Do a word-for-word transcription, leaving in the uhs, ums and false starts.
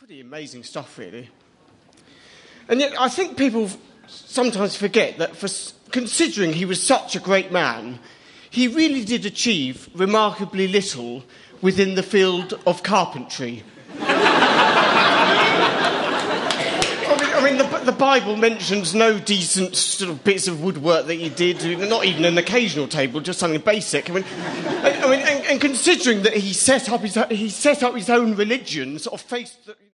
Pretty amazing stuff, really. And yet, I think people sometimes forget that, for considering he was such a great man, he really did achieve remarkably little within the field of carpentry. I mean, I mean the, the Bible mentions no decent sort of bits of woodwork that he did, not even an occasional table, just something basic. I mean, I, I mean and, and considering that he set up his he set up his own religion, sort of faced. The,